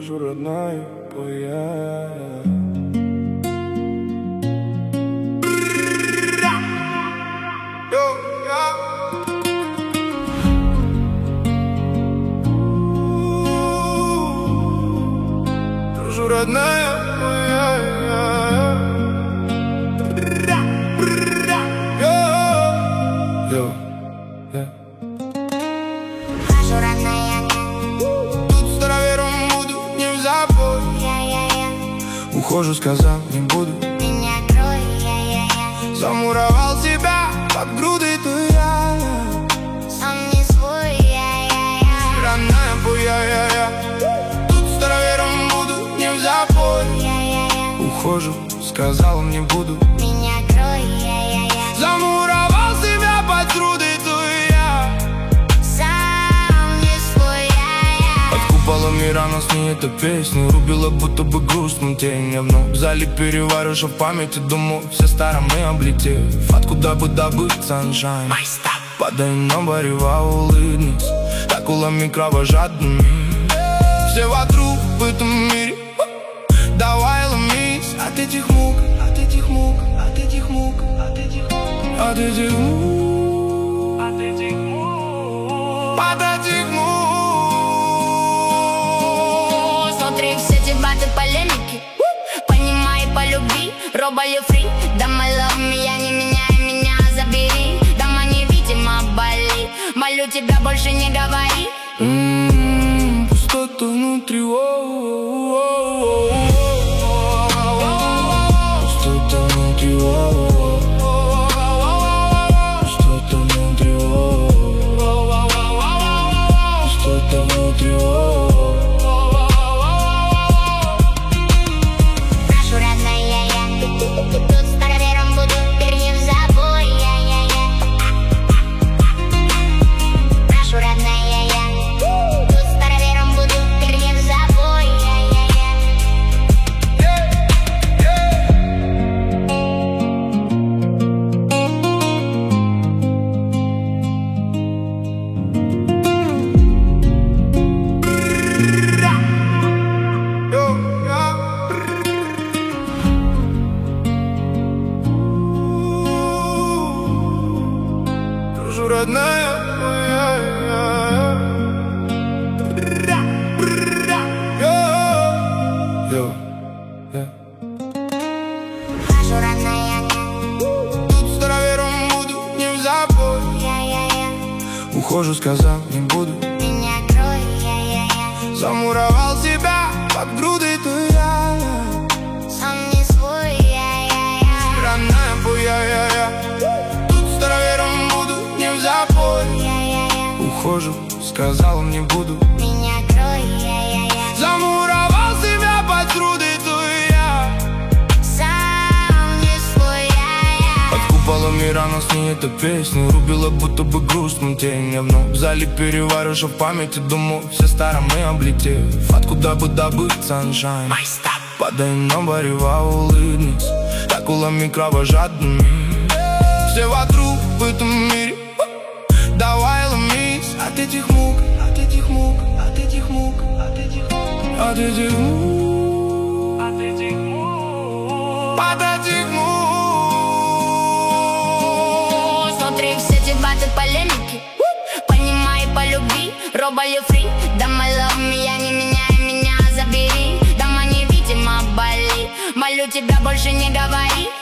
Скажу, родная моя. Скажу, родная моя. Скажу, родная, Тут старовером буду, не в запой. Ухожу, сказал, не буду. меня крой, Замуровал себя под грудой, то я сам не свой, родная моя. Тут старовером буду, не в запой. Ухожу, сказал, не буду. меня крой, Замуровал себя под грудой, то я сам не свой, под куполом мира нас не эта песня рубила, будто бы грустным тень. Я вновь в зале перевариваю в памяти, думаю, все стороны облетев. Откуда бы добыть sunshine? Падай на барева, улыбнись, так улами кровожадными. Все вокруг в этом мире, давай ломись от этих мук, от этих мук, от этих мук, от этих мук, от этих мук, от этих мук, от этих мук. Смотри все дебаты, полемики, понимай по любви, робаю фри. Дома love меня, не меняй меня, забери. Дома невидимо болит, молю тебя, больше не говори. Пустота внутри, пустота внутри, пустота внутри, пустота внутри. Прошу, родная, тут старовером буду, теперь не в забой, Прошу, родная, тут старовером буду, теперь не в забой, Скажу, родная моя. Прошу, родная, Тут старовером буду, не в запой. Ухожу, сказал, не буду. меня крой, Замуровал себя под грудой, то я сам не свой, родная моя. Тут старовером буду, не в запой. Ухожу, сказал, не буду. меня крой, Замуровал себя под грудой, то я сам не свой, под куполом мира нас не эта песня рубила, будто бы грустным тень. Я вновь в зале перевариваю в памяти, думаю, все стороны облетев. Откуда бы добыть sunshine? Падай на барева, улыбнись, так улами кровожадными. Все вокруг в этом мире, давай ломись от этих мук, от этих мук, от этих мук, от этих мук, от этих мук, от этих мук, от этих мук. Смотри все дебаты, полемики, понимай по любви, робаю фри. Дома love меня, не меняй меня, забери. Дома невидимо болит, молю тебя, больше не говори.